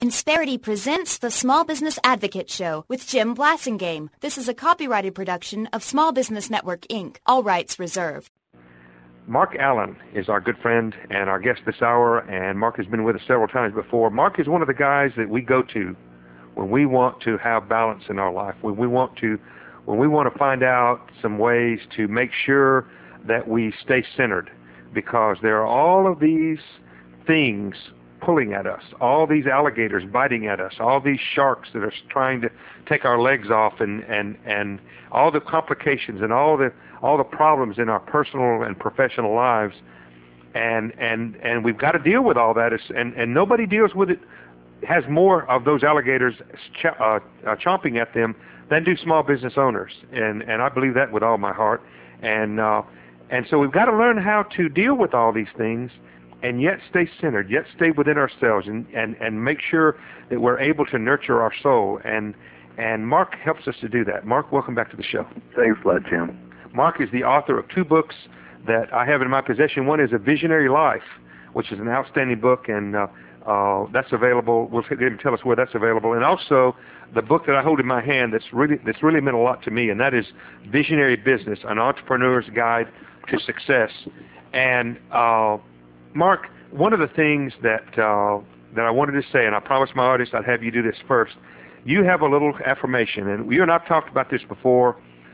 Insperity presents the Small Business Advocate Show with Jim Blasingame. This is a copyrighted production of Small Business Network, Inc., all rights reserved. Mark Allen is our good friend and our guest this hour, and Mark has been with us several times before. Mark is one of the guys that we go to when we want to have balance in our life, when we want to find out some ways to make sure that we stay centered, because there are all of these things pulling at us, all these alligators biting at us, all these sharks that are trying to take our legs off, and all the complications and all the problems in our personal and professional lives, and we've got to deal with all that, and nobody deals with it, has more of those alligators chomping at them than do small business owners, and I believe that with all my heart, and so we've got to learn how to deal with all these things and yet stay centered, yet stay within ourselves, and make sure that we're able to nurture our soul. And Mark helps us to do that. Mark, welcome back to the show. Thanks a lot, Jim. Mark is the author of two books that I have in my possession. One is A Visionary Life, which is an outstanding book, and that's available. We'll tell us where that's available. And also the book that I hold in my hand that's really meant a lot to me, and that is Visionary Business, An Entrepreneur's Guide to Success. And Mark, one of the things that I wanted to say, and I promised my audience I'd have you do this first, you have a little affirmation, and you and I've talked about this before.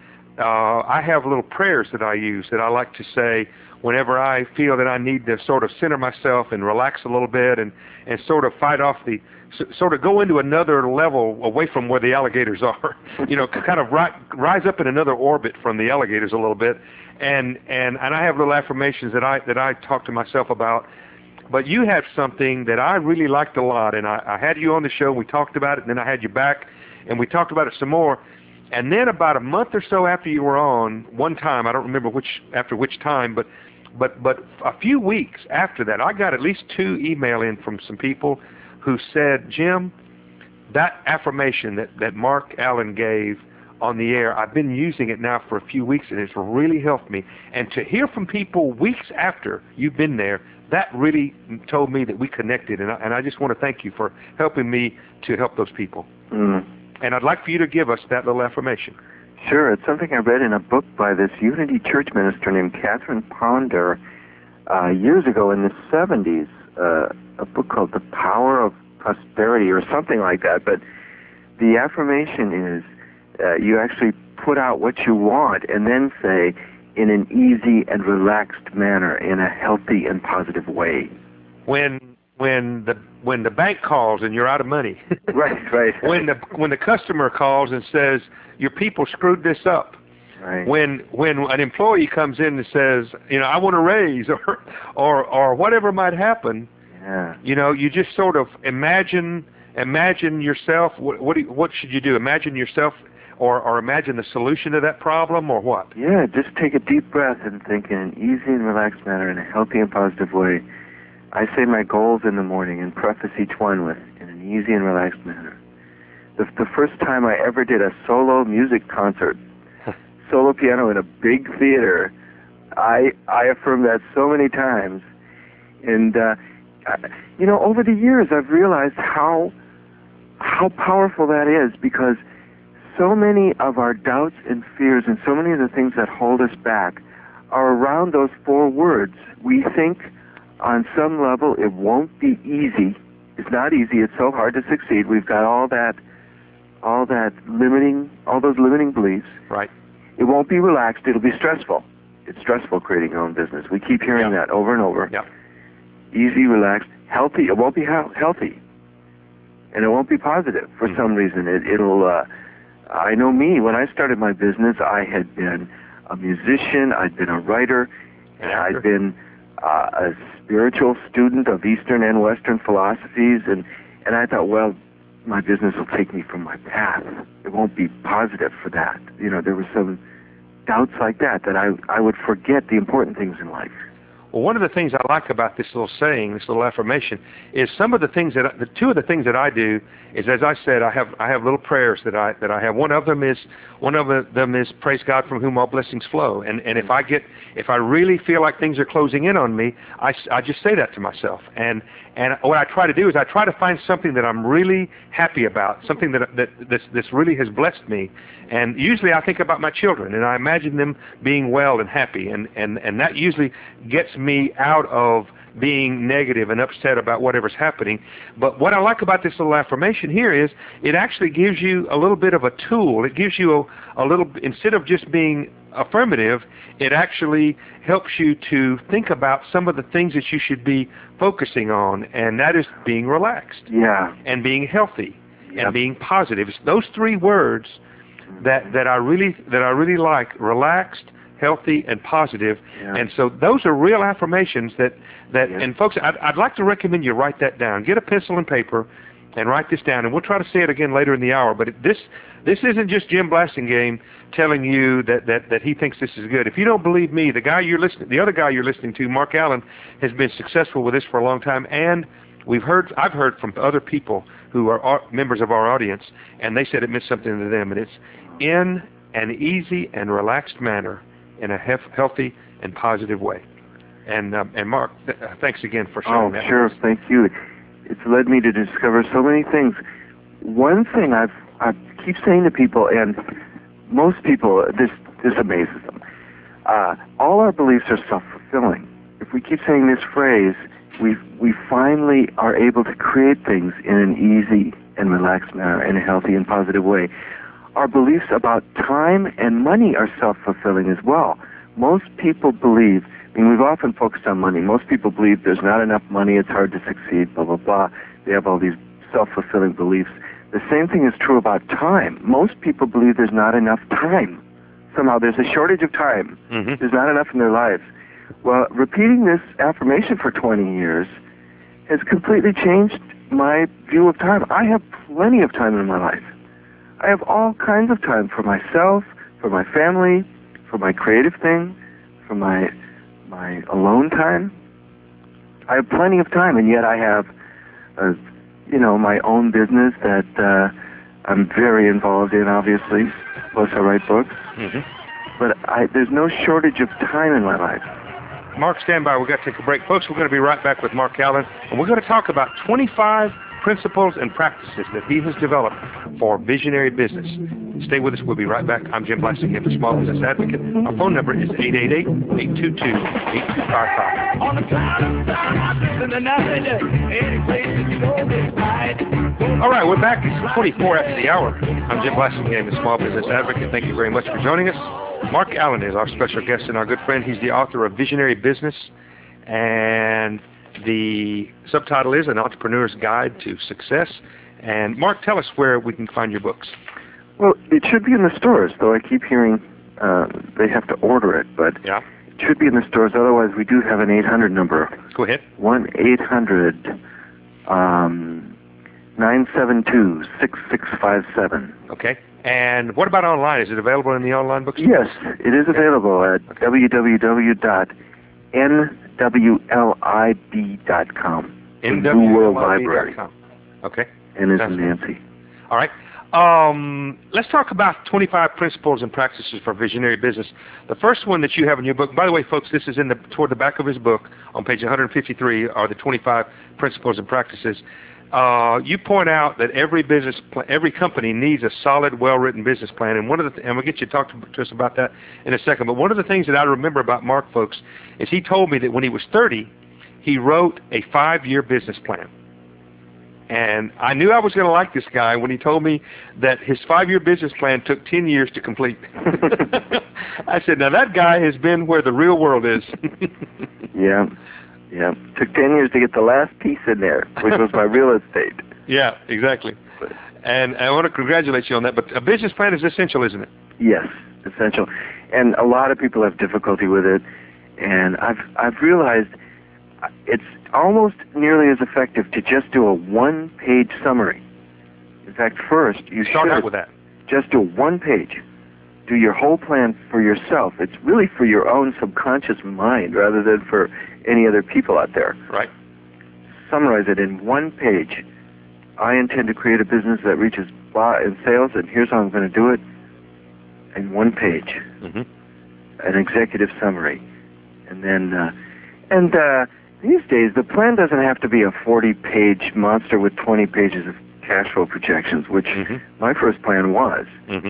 I have little prayers that I use that I like to say whenever I feel that I need to sort of center myself and relax a little bit and sort of fight off sort of go into another level away from where the alligators are, kind of rise up in another orbit from the alligators a little bit. And I have little affirmations that I talk to myself about. But you have something that I really liked a lot, and I had you on the show, we talked about it, and then I had you back, and we talked about it some more. And then about a month or so after you were on, one time, I don't remember which time, but a few weeks after that, I got at least 2 email in from some people who said, Jim, that affirmation that Mark Allen gave on the air, I've been using it now for a few weeks, and it's really helped me. And to hear from people weeks after you've been there, that really told me that we connected, and I just want to thank you for helping me to help those people. Mm. And I'd like for you to give us that little affirmation. Sure. It's something I read in a book by this Unity Church minister named Catherine Ponder years ago in the 70s, a book called The Power of Prosperity or something like that. But the affirmation is you actually put out what you want and then say, in an easy and relaxed manner, in a healthy and positive way. When the bank calls and you're out of money. Right. When the customer calls and says your people screwed this up. Right. When an employee comes in and says, I want a raise or whatever might happen. Yeah. You just sort of imagine yourself. What should you do? Imagine yourself. Or imagine the solution to that problem, or what? Yeah, just take a deep breath and think in an easy and relaxed manner, in a healthy and positive way. I say my goals in the morning and preface each one with, in an easy and relaxed manner. The first time I ever did a solo music concert, solo piano in a big theater, I affirmed that so many times. And, over the years I've realized how powerful that is, because so many of our doubts and fears and so many of the things that hold us back are around those 4 words. We think on some level it won't be easy. It's not easy. It's so hard to succeed. We've got all those limiting beliefs. Right. It won't be relaxed. It'll be stressful. It's stressful creating your own business. We keep hearing that over and over. Yeah. Easy, relaxed, healthy. It won't be healthy. And it won't be positive for some reason. It'll I know me, when I started my business, I had been a musician, I'd been a writer, and I'd been a spiritual student of Eastern and Western philosophies, and I thought, well, my business will take me from my path. It won't be positive for that. There were some doubts like that I would forget the important things in life. Well, one of the things I like about this little saying, this little affirmation, is some of the things that two of the things that I do is, as I said, I have little prayers that I have. One of them is praise God from whom all blessings flow. And if I really feel like things are closing in on me, I just say that to myself. And what I try to do is I try to find something that I'm really happy about, something that really has blessed me. And usually I think about my children, and I imagine them being well and happy, and that usually gets me out of being negative and upset about whatever's happening. But what I like about this little affirmation here is it actually gives you a little bit of a tool. It gives you a little, instead of just being affirmative, it actually helps you to think about some of the things that you should be focusing on, and that is being relaxed, and being healthy, and being positive. It's those three words that I really like: relaxed, healthy, and positive. And so those are real affirmations that and folks, I'd like to recommend you write that down. Get a pencil and paper and write this down, and we'll try to say it again later in the hour. But this isn't just Jim Blasingame telling you that he thinks this is good. If you don't believe me, the other guy you're listening to, Mark Allen, has been successful with this for a long time, and I've heard from other people who are members of our audience, and they said it meant something to them, and it's in an easy and relaxed manner, in a healthy and positive way. And Mark, thanks again for sharing that. Oh, sure, thank you. It's led me to discover so many things. One thing I keep saying to people, and most people, this amazes them. All our beliefs are self-fulfilling. If we keep saying this phrase, we finally are able to create things in an easy and relaxed manner, in a healthy and positive way. Our beliefs about time and money are self-fulfilling as well. Most people believe, we've often focused on money. Most people believe there's not enough money, it's hard to succeed, blah, blah, blah. They have all these self-fulfilling beliefs. The same thing is true about time. Most people believe there's not enough time. Somehow there's a shortage of time. Mm-hmm. There's not enough in their lives. Well, repeating this affirmation for 20 years has completely changed my view of time. I have plenty of time in my life. I have all kinds of time for myself, for my family, for my creative thing, for my alone time. I have plenty of time, and yet I have, my own business that I'm very involved in, obviously. Plus, I write books. Mm-hmm. But there's no shortage of time in my life. Mark, stand by. We've got to take a break. Folks, we're going to be right back with Mark Allen, and we're going to talk about 25 principles and practices that he has developed for visionary business. Stay with us. We'll be right back. I'm Jim Blasingame, the Small Business Advocate. Our phone number is 888-822-8255. On the all right, we're back. It's 24 after the hour. I'm Jim Blasingame, the Small Business Advocate. Thank you very much for joining us. Mark Allen is our special guest and our good friend. He's the author of Visionary Business, and the subtitle is An Entrepreneur's Guide to Success. And Mark, tell us where we can find your books. Well, it should be in the stores, though I keep hearing they have to order it, but it should be in the stores. Otherwise, we do have an 800 number. Go ahead. 1-800-972-6657. Okay. And what about online? Is it available in the online bookstore? Yes, it is available at www.nwlib.com. New World Library. Okay. N is in Nancy. All right. Let's talk about 25 principles and practices for visionary business. The first one that you have in your book, by the way, folks, this is toward the back of his book on page 153, are the 25 principles and practices. You point out that every company needs a solid, well-written business plan, and we'll get you to talk to us about that in a second. But one of the things that I remember about Mark, folks, is he told me that when he was 30, he wrote a 5-year business plan. And I knew I was going to like this guy when he told me that his 5-year business plan took 10 years to complete. I said, now that guy has been where the real world is. Yeah. Took 10 years to get the last piece in there, which was my real estate. Yeah, exactly. And I want to congratulate you on that. But a business plan is essential, isn't it? Yes, essential. And a lot of people have difficulty with it. And I've realized it's almost nearly as effective to just do a 1-page summary. In fact, first, you start out with that. Just do 1 page. Do your whole plan for yourself. It's really for your own subconscious mind rather than for any other people out there. Right. Summarize it in one page. I intend to create a business that reaches blah in sales, and here's how I'm going to do it. In one page. Mm-hmm. An executive summary. And then, these days, the plan doesn't have to be a 40-page monster with 20 pages of cash flow projections, which my first plan was.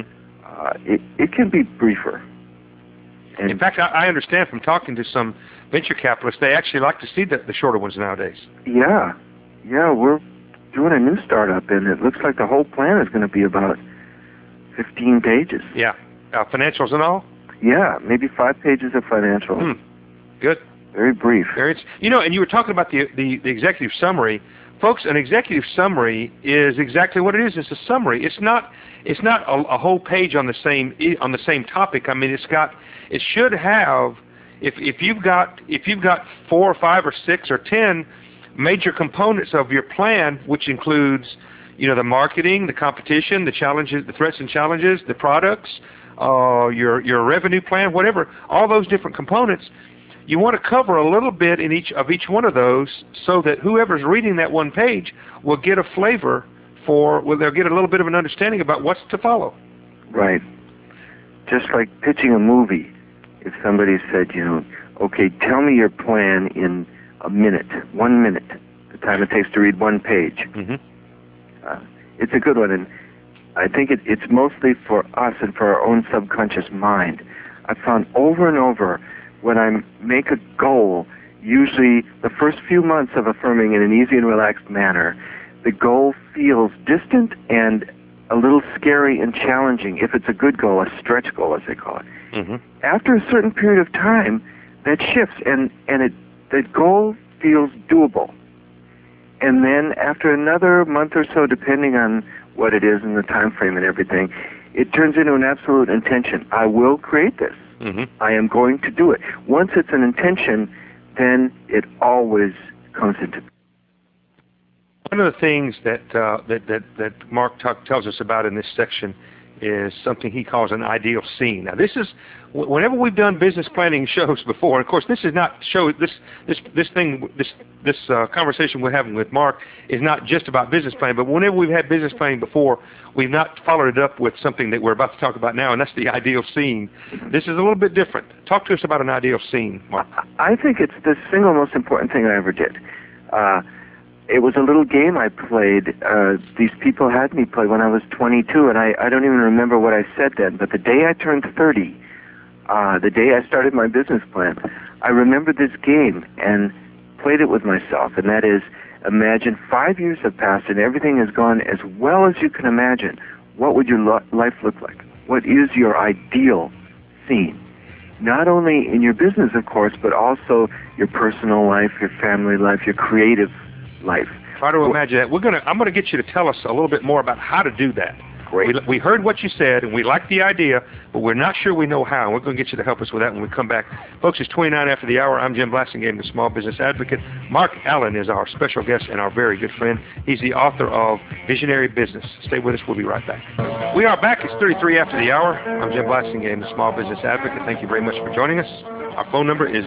It can be briefer. And in fact, I understand from talking to some venture capitalists, they actually like to see the shorter ones nowadays. Yeah, we're doing a new startup, and it looks like the whole plan is going to be about 15 pages. Yeah, financials and all? Yeah, maybe 5 pages of financials. Good. Very brief. And you were talking about the executive summary. Folks, an executive summary is exactly what it is. It's a summary. It's not a whole page on the same topic. I mean, it should have, if you've got 4 or 5 or 6 or 10 major components of your plan, which includes, the marketing, the competition, the challenges, the threats and challenges, the products, your revenue plan, whatever, all those different components. You want to cover a little bit in each one of those, so that whoever's reading that one page will get a flavor they'll get a little bit of an understanding about what's to follow. Right. Just like pitching a movie. If somebody said, okay, tell me your plan in a minute, 1 minute, the time it takes to read one page. It's a good one, and I think it's mostly for us and for our own subconscious mind. I've found over and over, when I make a goal, usually the first few months of affirming in an easy and relaxed manner, the goal feels distant and a little scary and challenging. If it's a good goal, a stretch goal, as they call it. After a certain period of time, that shifts, and the goal feels doable. And then after another month or so, depending on what it is and the time frame and everything, it turns into an absolute intention. I will create this. I am going to do it. Once it's an intention, then it always comes into. One of the things that Mark tells us about in this section is something he calls an ideal scene. Now, this is whenever we've done business planning shows before. And of course, this is not this conversation we're having with Mark is not just about business planning. But whenever we've had business planning before, we've not followed it up with something that we're about to talk about now, and that's the ideal scene. This is a little bit different. Talk to us about an ideal scene, Mark. I think it's the single most important thing I ever did. It was a little game I played. These people had me play when I was 22, and I don't even remember what I said then. But the day I turned 30, the day I started my business plan, I remembered this game and played it with myself. And that is, imagine 5 years have passed and everything has gone as well as you can imagine. What would your life look like? What is your ideal scene? Not only in your business, of course, but also your personal life, your family life, your creative life. Try to imagine that. I'm going to get you to tell us a little bit more about how to do that. Great. We heard what you said, and we like the idea, but we're not sure we know how. And we're going to get you to help us with that when we come back. Folks, it's 29 after the hour. I'm Jim Blasingame, the Small Business Advocate. Mark Allen is our special guest and our very good friend. He's the author of Visionary Business. Stay with us. We'll be right back. We are back. It's 33 after the hour. I'm Jim Blasingame, the Small Business Advocate. Thank you very much for joining us. Our phone number is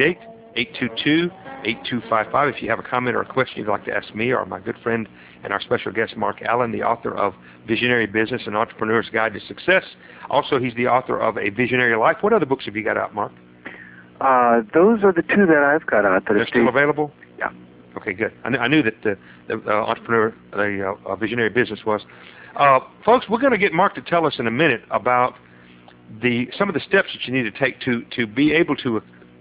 888-822-8255. If you have a comment or a question you'd like to ask me or my good friend and our special guest, Mark Allen, the author of Visionary Business, An Entrepreneur's Guide to Success. Also, he's the author of A Visionary Life. What other books have you got out, Mark? Those are the two that I've got out. They're still available? Yeah. Okay, good. I knew that the Visionary Business was. Folks, we're going to get Mark to tell us in a minute about some of the steps that you need to take to be able to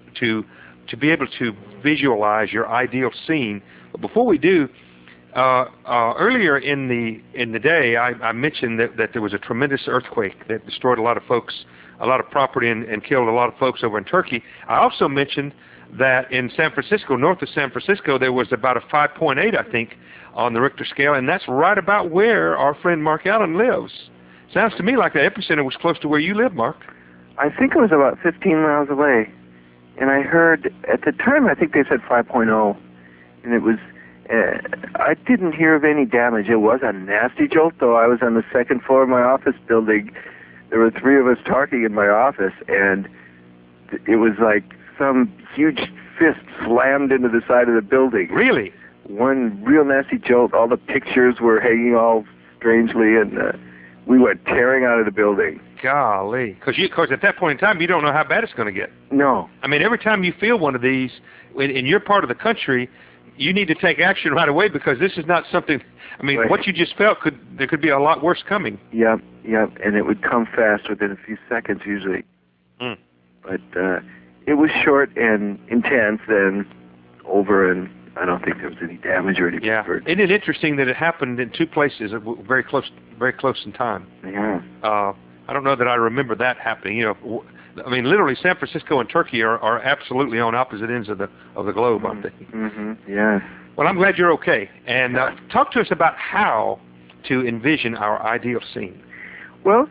visualize your ideal scene. But before we do, earlier in the day, I mentioned that there was a tremendous earthquake that destroyed a lot of folks, a lot of property, and killed a lot of folks over in Turkey. I also mentioned that in San Francisco, north of San Francisco, there was about a 5.8, I think, on the Richter scale, and that's right about where our friend Mark Allen lives. Sounds to me like the epicenter was close to where you live, Mark. I think it was about 15 miles away. And I heard, at the time, I think they said 5.0, and it was, I didn't hear of any damage. It was a nasty jolt, though. I was on the second floor of my office building. There were 3 of us talking in my office, and it was like some huge fist slammed into the side of the building. Really? One real nasty jolt. All the pictures were hanging all strangely, and we went tearing out of the building. Golly. Because at that point in time, you don't know how bad it's going to get. No. I mean, every time you feel one of these in your part of the country, you need to take action right away, because this is not something, I mean, right. What you just felt, there could be a lot worse coming. Yep, and it would come fast within a few seconds usually. Mm. But it was short and intense, then over, and I don't think there was any damage or any hurt. Isn't it interesting that it happened in two places very close in time? Yeah. I don't know that I remember that happening. You know, I mean, literally, San Francisco and Turkey are absolutely on opposite ends of the globe, aren't they? Mm-hmm. Yeah. Well, I'm glad you're okay. And talk to us about how to envision our ideal scene. Well,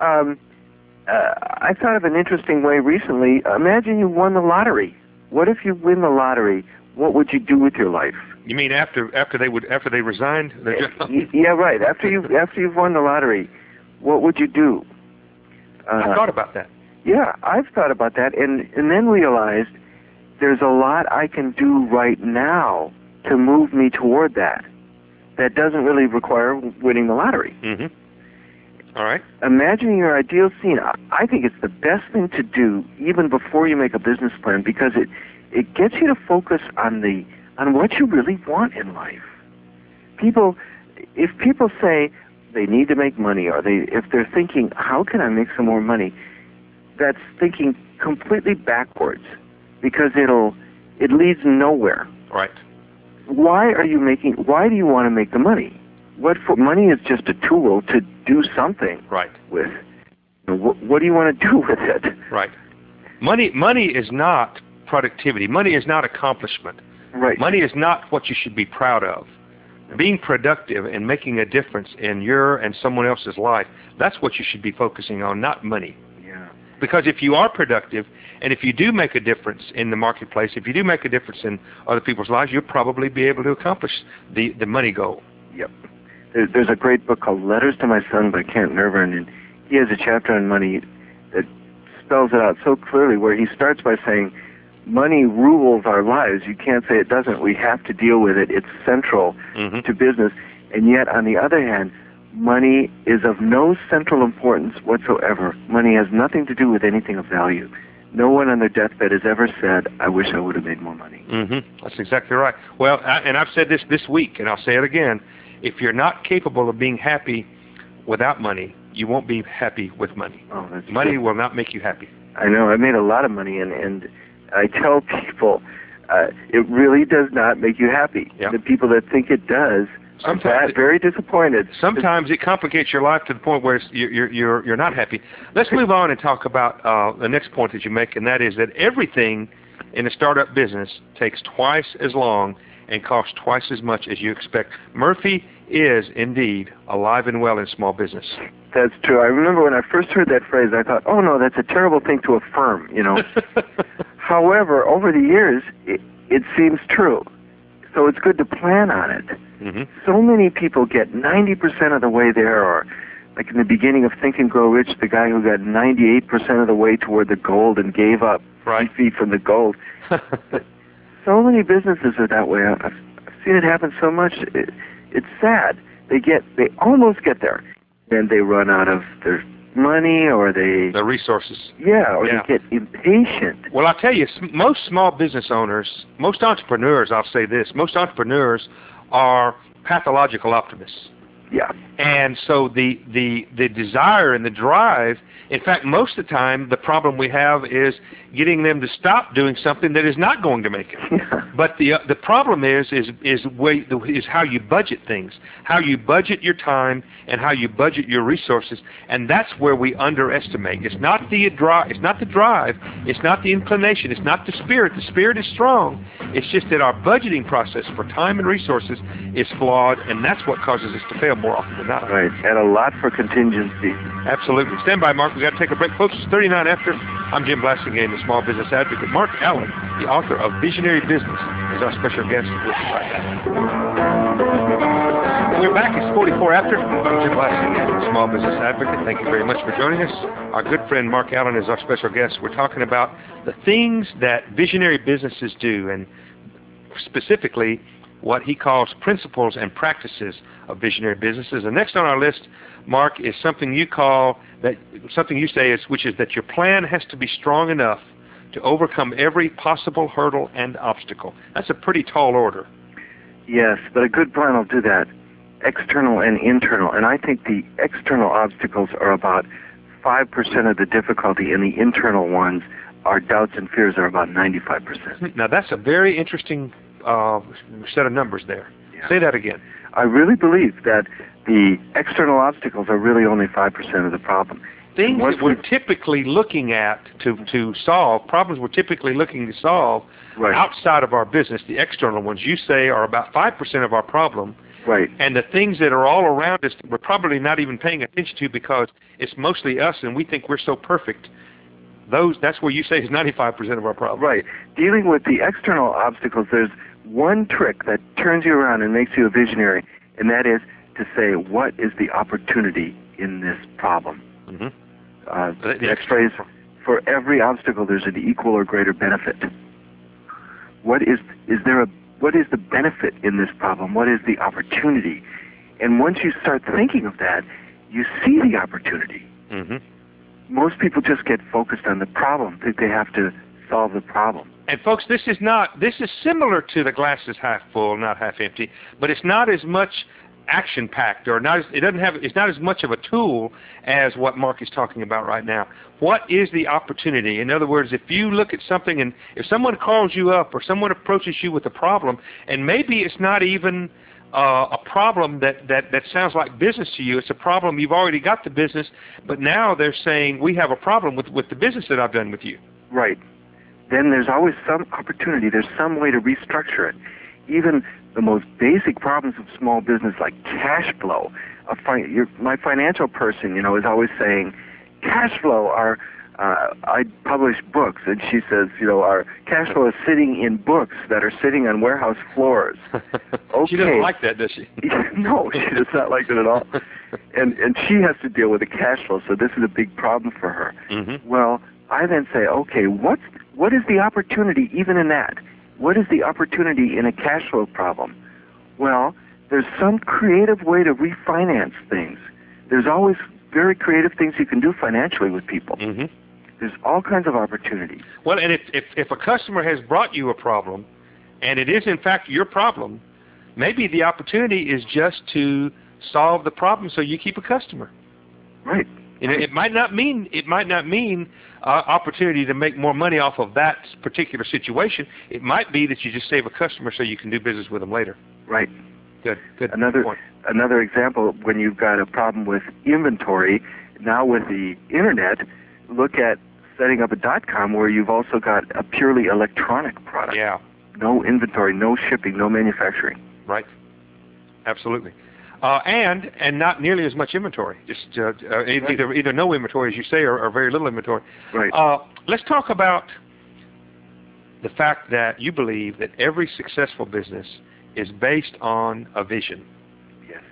I thought of an interesting way recently. Imagine you won the lottery. What if you win the lottery? What would you do with your life? You mean after they resigned their job? Yeah, right. After you've won the lottery, what would you do? I thought about that. Yeah, I've thought about that, and then realized there's a lot I can do right now to move me toward that. That doesn't really require winning the lottery. Mm-hmm. All right. Imagining your ideal scene. I think it's the best thing to do even before you make a business plan, because it gets you to focus on what you really want in life. If people say they need to make money, or if they're thinking, how can I make some more money? That's thinking completely backwards, because it leads nowhere. Right. Why do you want to make the money? Money is just a tool to do something with. What do you want to do with it? Right. Money is not productivity. Money is not accomplishment. Right. Money is not what you should be proud of. Being productive and making a difference in your and someone else's life, that's what you should be focusing on, not money. Yeah. Because if you are productive, and if you do make a difference in the marketplace, if you do make a difference in other people's lives, you'll probably be able to accomplish the money goal. Yep. There's a great book called Letters to My Son by Kent Nervern, and he has a chapter on money that spells it out so clearly, where he starts by saying, money rules our lives. You can't say it doesn't. We have to deal with it. It's central to business. And yet, on the other hand, money is of no central importance whatsoever. Money has nothing to do with anything of value. No one on their deathbed has ever said, I wish I would have made more money. Mm-hmm. That's exactly right. Well, and I've said this week, and I'll say it again. If you're not capable of being happy without money, you won't be happy with money. Oh, that's money true. will not make you happy. I know. I made a lot of money, and I tell people it really does not make you happy. Yep. The people that think it does are very disappointed. Sometimes it complicates your life to the point where you're not happy. Let's move on and talk about the next point that you make, and that is that everything in a startup business takes twice as long and costs twice as much as you expect. Murphy is indeed alive and well in small business. That's true. I remember when I first heard that phrase, I thought, oh no, that's a terrible thing to affirm, you know. However, over the years, it seems true. So it's good to plan on it. Mm-hmm. So many people get 90% of the way there, or like in the beginning of Think and Grow Rich, the guy who got 98% of the way toward the gold and gave up 3 feet from the gold. So many businesses are that way. I've seen it happen so much. It's sad. They almost get there, then they run out of their money, or the resources. Yeah, or they get impatient. Well, I'll tell you, most small business owners, most entrepreneurs, I'll say this, most entrepreneurs are pathological optimists. Yeah. And so the desire and the drive, in fact, most of the time, the problem we have is getting them to stop doing something that is not going to make it. Yeah. But the problem is how you budget things, how you budget your time, and how you budget your resources, and that's where we underestimate. It's not the drive, it's not the inclination, it's not the spirit. The spirit is strong. It's just that our budgeting process for time and resources is flawed, and that's what causes us to fail more often than not. Right, and a lot for contingency. Absolutely. Stand by, Mark. We've got to take a break. Folks, it's 39 after. I'm Jim Blasingame, the Small Business Advocate. Mark Allen, the author of Visionary Business, is our special guest with us right now. We're back. It's 44 after. Jim Blasingame, Small Business Advocate. Thank you very much for joining us. Our good friend Mark Allen is our special guest. We're talking about the things that visionary businesses do, and specifically what he calls principles and practices of visionary businesses. And next on our list, Mark, is something you say is, which is that your plan has to be strong enough to overcome every possible hurdle and obstacle. That's a pretty tall order. Yes, but a good plan will do that, external and internal. And I think the external obstacles are about 5% of the difficulty, and the internal ones, our doubts and fears, are about 95%. Now, that's a very interesting set of numbers there. Yeah. Say that again. I really believe that the external obstacles are really only 5% of the problem. Things that we're typically looking at to solve, problems we're typically looking to solve outside of our business, the external ones, you say, are about 5% of our problem. Right. And the things that are all around us, we're probably not even paying attention to because it's mostly us and we think we're so perfect. That's where you say is 95% of our problem. Right. Dealing with the external obstacles, there's one trick that turns you around and makes you a visionary, and that is to say, what is the opportunity in this problem? Mm-hmm. The next phrase, for every obstacle, there's an equal or greater benefit. What is the benefit in this problem? What is the opportunity? And once you start thinking of that, you see the opportunity. Mm-hmm. Most people just get focused on the problem, think they have to solve the problem. And folks, this is similar to the glass is half full, not half empty, but it's not as much action-packed, or it's not as much of a tool as what Mark is talking about right now. What is the opportunity? In other words, if you look at something and if someone calls you up or someone approaches you with a problem, and maybe it's not even a problem that sounds like business to you, it's a problem, you've already got the business, but now they're saying, we have a problem with the business that I've done with you. Right. Then there's always some opportunity. There's some way to restructure it. Even the most basic problems of small business, like cash flow. My financial person, is always saying, cash flow, I publish books, and she says, our cash flow is sitting in books that are sitting on warehouse floors. Okay. She doesn't like that, does she? No, she does not like it at all. And she has to deal with the cash flow, so this is a big problem for her. Mm-hmm. Well, I then say, okay, what is the opportunity even in that? What is the opportunity in a cash flow problem? Well, there's some creative way to refinance things. There's always very creative things you can do financially with people. Mm-hmm. There's all kinds of opportunities. Well, and if a customer has brought you a problem, and it is in fact your problem, maybe the opportunity is just to solve the problem so you keep a customer. Right. It might not mean opportunity to make more money off of that particular situation. It might be that you just save a customer so you can do business with them later. Right. Good point. Another example, when you've got a problem with inventory, now with the internet, look at setting up a .com where you've also got a purely electronic product. Yeah. No inventory, no shipping, no manufacturing. Right. Absolutely. And not nearly as much inventory. Just either no inventory, as you say, or very little inventory. Right. Let's talk about the fact that you believe that every successful business is based on a vision. Yes.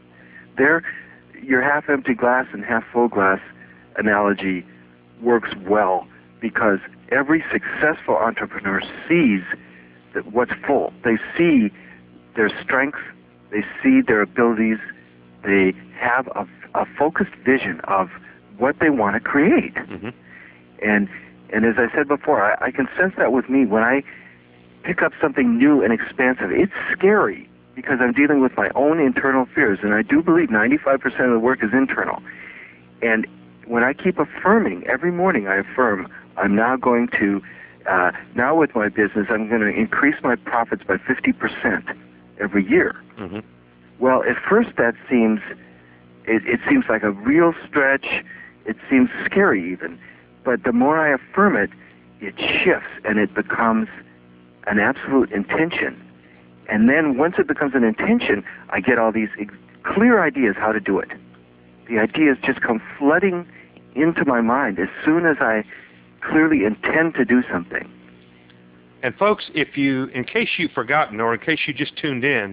Your half-empty glass and half-full glass analogy works well because every successful entrepreneur sees what's full. They see their strengths. They see their abilities. They have a focused vision of what they want to create. Mm-hmm. And as I said before, I can sense that with me when I pick up something new and expansive. It's scary because I'm dealing with my own internal fears, and I do believe 95% of the work is internal. And when I keep affirming, every morning I affirm, I'm now going to, now with my business, I'm going to increase my profits by 50% every year. Mm-hmm. Well, at first that seems, it seems like a real stretch. It seems scary even. But the more I affirm it, it shifts and it becomes an absolute intention. And then once it becomes an intention, I get all these clear ideas how to do it. The ideas just come flooding into my mind as soon as I clearly intend to do something. And folks, in case you've forgotten or in case you just tuned in,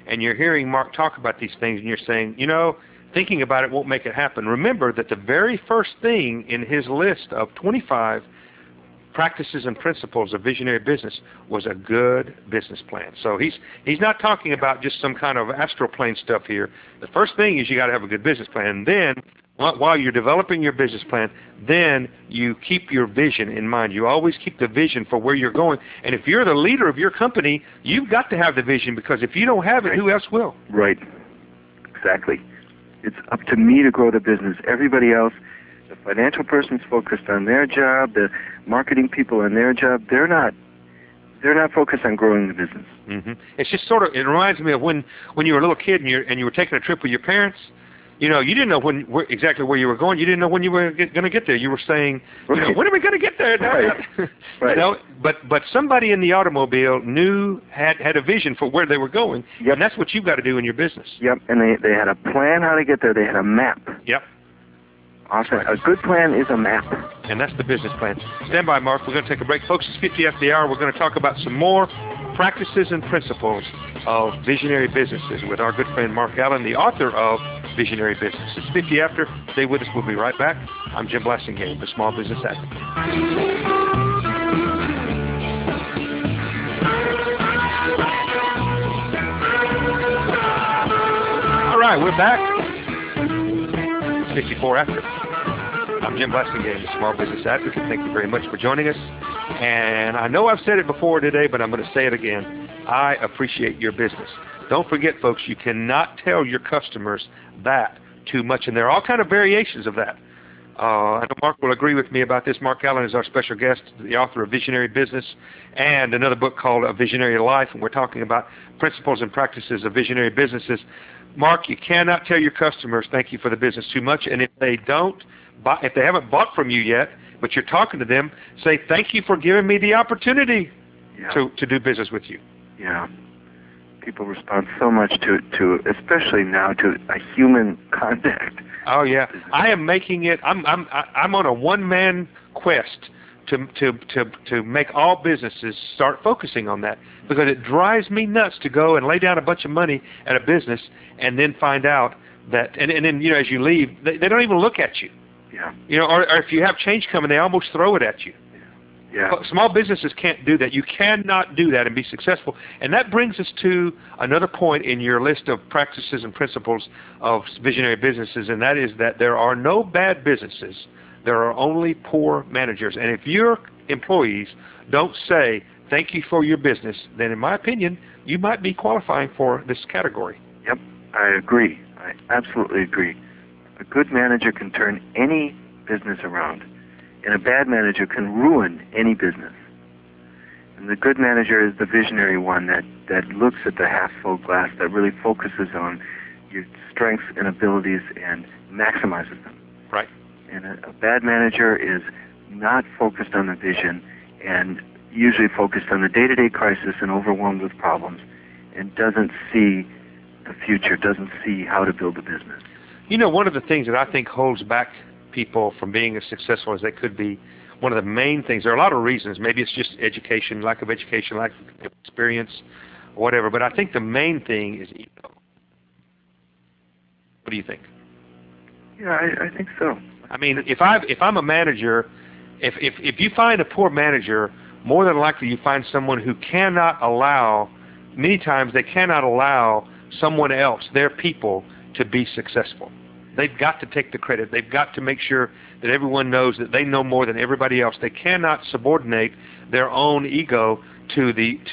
and you're hearing Mark talk about these things, and you're saying, you know, thinking about it won't make it happen. Remember that the very first thing in his list of 25 practices and principles of visionary business was a good business plan. So he's not talking about just some kind of astral plane stuff here. The first thing is you got to have a good business plan. And then while you're developing your business plan, then you keep your vision in mind. You always keep the vision for where you're going. And if you're the leader of your company, you've got to have the vision, because if you don't have it, who else will? Right. Exactly. It's up to me to grow the business. Everybody else, the financial person's focused on their job, the marketing people on their job. They're not focused on growing the business. Mm-hmm. It's just sort of, it reminds me of when you were a little kid and you were taking a trip with your parents. You know, you didn't know exactly where you were going. You didn't know when you were going to get there. You were saying, you know, when are we going to get there? Right. Right. You know, but somebody in the automobile had a vision for where they were going, yep. And that's what you've got to do in your business. Yep, and they had a plan how to get there. They had a map. Yep. Awesome. A good plan is a map. And that's the business plan. Stand by, Mark. We're going to take a break. Folks, it's 50 after the hour. We're going to talk about some more practices and principles of visionary businesses with our good friend Mark Allen, the author of Visionary Business. It's 50 after. Stay with us. We'll be right back. I'm Jim Blasingame, the Small Business Advocate. All right, we're back. 54 after. I'm Jim Blasingame, the Small Business Advocate. Thank you very much for joining us. And I know I've said it before today, but I'm going to say it again. I appreciate your business. Don't forget, folks, you cannot tell your customers that too much, and there are all kind of variations of that. I know Mark will agree with me about this. Mark Allen is our special guest, the author of Visionary Business and another book called A Visionary Life, and we're talking about principles and practices of visionary businesses. Mark, you cannot tell your customers thank you for the business too much, and if they haven't bought from you yet, but you're talking to them, say thank you for giving me the opportunity to do business with you. Yeah. People respond so much to especially now, to a human contact. Oh yeah, I am making it. I'm on a one-man quest to make all businesses start focusing on that, because it drives me nuts to go and lay down a bunch of money at a business and then find out that and then, you know, as you leave, they don't even look at you. Yeah. You know, or if you have change coming, they almost throw it at you. Yeah. Small businesses can't do that. You cannot do that and be successful. And that brings us to another point in your list of practices and principles of visionary businesses, and that is that there are no bad businesses. There are only poor managers. And if your employees don't say thank you for your business, then in my opinion, you might be qualifying for this category. Yep, I agree. I absolutely agree. A good manager can turn any business around, and a bad manager can ruin any business. And the good manager is the visionary one that looks at the half-full glass, that really focuses on your strengths and abilities and maximizes them. Right. And a bad manager is not focused on the vision and usually focused on the day-to-day crisis and overwhelmed with problems, and doesn't see the future, doesn't see how to build a business. You know, one of the things that I think holds back people from being as successful as they could be, one of the main things, there are a lot of reasons. Maybe it's just education, lack of experience, or whatever, but I think the main thing is ego. What do you think? Yeah, I think so. I mean, if I'm a manager, if you find a poor manager, more than likely you find someone who cannot allow, many times they cannot allow someone else, their people, to be successful. They've got to take the credit. They've got to make sure that everyone knows that they know more than everybody else. They cannot subordinate their own ego in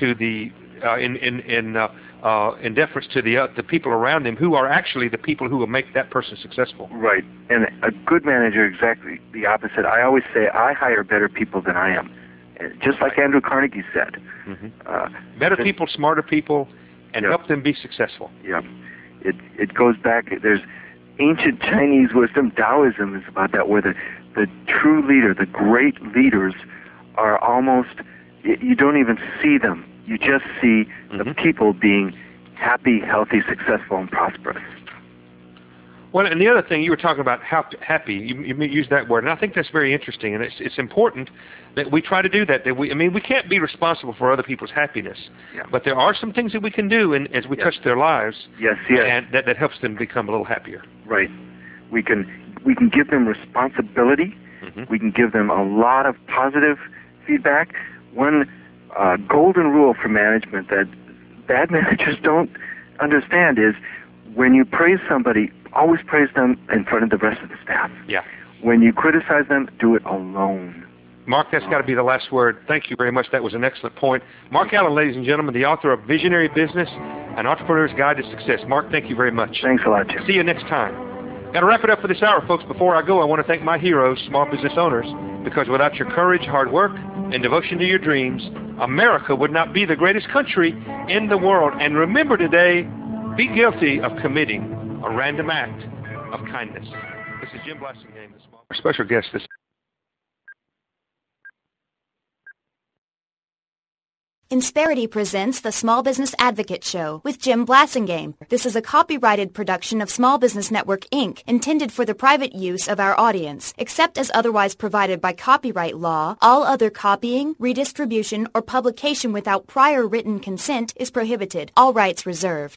deference to the people around them, who are actually the people who will make that person successful. Right. And a good manager, exactly the opposite. I always say I hire better people than I am, just like Andrew Carnegie said. Mm-hmm. Better people, smarter people, and help them be successful. Yeah. It goes back. There's ancient Chinese wisdom, Taoism is about that, where the true leader, the great leaders, are almost, you don't even see them. You just see the people being happy, healthy, successful, and prosperous. Well, and the other thing, you were talking about happy. You used that word, and I think that's very interesting. And it's important that we try to do that. We can't be responsible for other people's happiness, but there are some things that we can do, and as we touch their lives, and that helps them become a little happier. Right. We can give them responsibility. Mm-hmm. We can give them a lot of positive feedback. One golden rule for management that bad managers don't understand is when you praise somebody, always praise them in front of the rest of the staff. Yeah. When you criticize them, do it alone. Mark, that's got to be the last word. Thank you very much. That was an excellent point. Mark Allen, ladies and gentlemen, the author of Visionary Business, An Entrepreneur's Guide to Success. Mark, thank you very much. Thanks a lot, Jim. See you next time. Got to wrap it up for this hour, folks. Before I go, I want to thank my heroes, small business owners, because without your courage, hard work, and devotion to your dreams, America would not be the greatest country in the world. And remember today, be guilty of committing a random act of kindness. This is Jim Blasingame, our special guest this. Insperity presents the Small Business Advocate Show with Jim Blasingame. This is a copyrighted production of Small Business Network, Inc., intended for the private use of our audience. Except as otherwise provided by copyright law, all other copying, redistribution, or publication without prior written consent is prohibited. All rights reserved.